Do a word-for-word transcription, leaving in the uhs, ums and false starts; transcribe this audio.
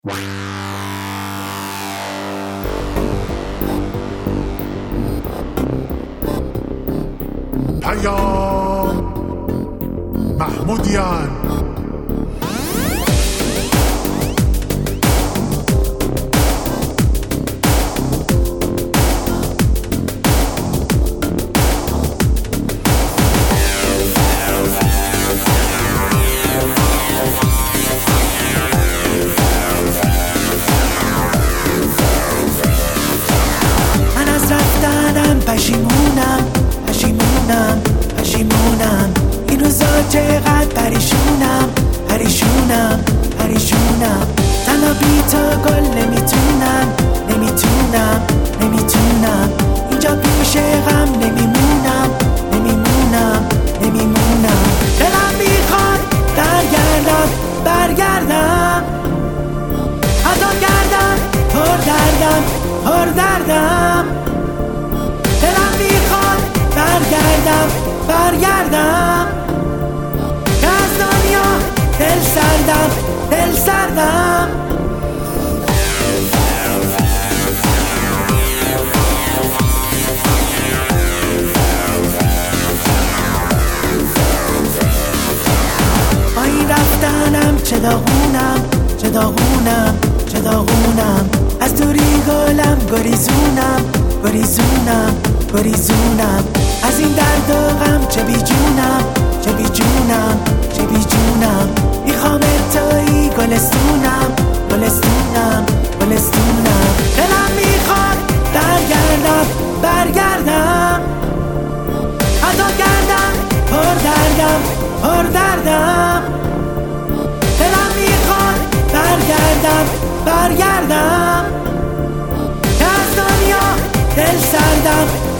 پیام محمودیان. من از رفتنم پشیمونم پشیمونم پشیمونم این روزا چقدر پریشونم پریشونم پریشونم تنها بی تو گل نمیتونم نمیتونم نمیتونم اینجا پیش غم نمیمونم نمیمونم نمیمونم دلم میخواد برگردم برگردم حتی گردم پر دردم پر دردم دلم میخواد برگردم برگردم که از دنیا دل سردم دل سردم با این رفتنم چه داغونم چه داغونم چه داغونم از دوری گلم گریزونم گریزونم گریزونم از این درد و غم چه بی جونم چه بی جونم چه بی جونم میخوام تویی گلستونم گلستونم گلستونم دلم میخواد برگردم برگردم حتی گردم پر دردم پر دردم دلم میخواد برگردم برگردم که از دنیا دل سردم